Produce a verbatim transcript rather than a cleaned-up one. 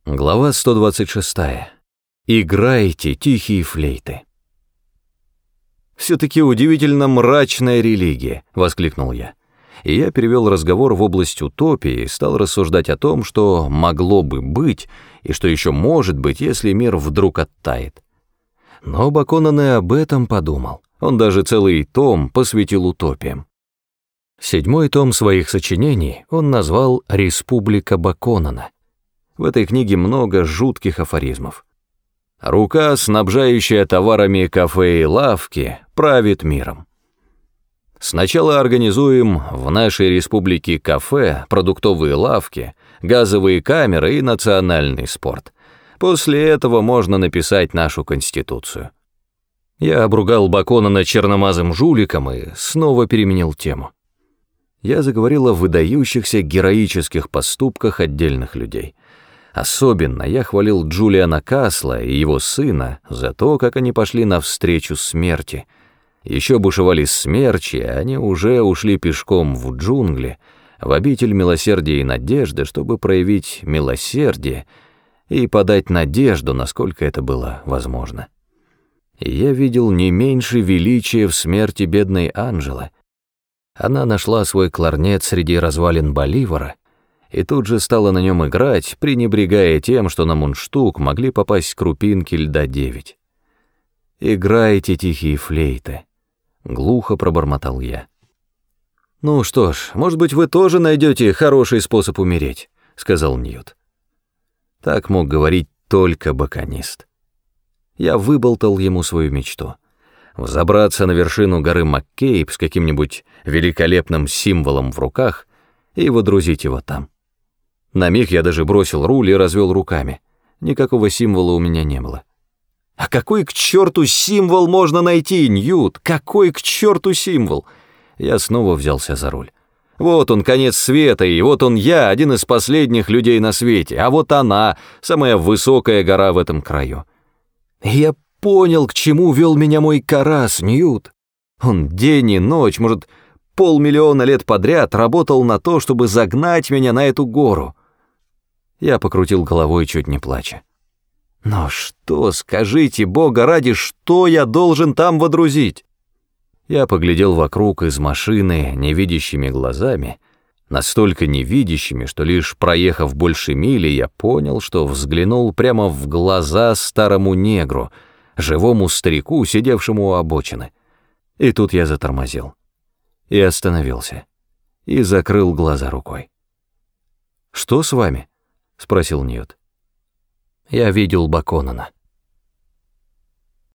Глава сто двадцать шесть. Играйте тихие флейты. «Все-таки удивительно мрачная религия», — воскликнул я. И я перевел разговор в область утопии и стал рассуждать о том, что могло бы быть, и что еще может быть, если мир вдруг оттает. Но Баконан и об этом подумал. Он даже целый том посвятил утопиям. Седьмой том своих сочинений он назвал «Республика Баконана». В этой книге много жутких афоризмов. Рука, снабжающая товарами кафе и лавки, правит миром. Сначала организуем в нашей республике кафе, продуктовые лавки, газовые камеры и национальный спорт. После этого можно написать нашу конституцию. Я обругал Баконана черномазым жуликом и снова переменил тему. Я заговорил о выдающихся героических поступках отдельных людей. Особенно я хвалил Джулиана Касла и его сына за то, как они пошли навстречу смерти. Еще бушевали смерчи, а они уже ушли пешком в джунгли, в обитель милосердия и надежды, чтобы проявить милосердие и подать надежду, насколько это было возможно. И я видел не меньше величия в смерти бедной Анжелы. Она нашла свой кларнет среди развалин Боливара и тут же стала на нем играть, пренебрегая тем, что на мундштук могли попасть крупинки льда девять. «Играйте тихие флейты», — глухо пробормотал я. «Ну что ж, может быть, вы тоже найдете хороший способ умереть», — сказал Ньют. Так мог говорить только баконист. Я выболтал ему свою мечту — взобраться на вершину горы Маккейб с каким-нибудь великолепным символом в руках и водрузить его там. На миг я даже бросил руль и развел руками. Никакого символа у меня не было. «А какой к черту символ можно найти, Ньют? Какой к черту символ?» Я снова взялся за руль. «Вот он, конец света, и вот он я, один из последних людей на свете, а вот она, самая высокая гора в этом краю». И я понял, к чему вел меня мой Карас, Ньют. Он день и ночь, может, полмиллиона лет подряд работал на то, чтобы загнать меня на эту гору. Я покрутил головой, чуть не плача. Но что, скажите, Бога ради, что я должен там водрузить? Я поглядел вокруг из машины невидящими глазами, настолько невидящими, что лишь проехав больше мили, я понял, что взглянул прямо в глаза старому негру, живому старику, сидевшему у обочины. И тут я затормозил. И остановился. И закрыл глаза рукой. «Что с вами?» — спросил Ньют. Я видел Баконана.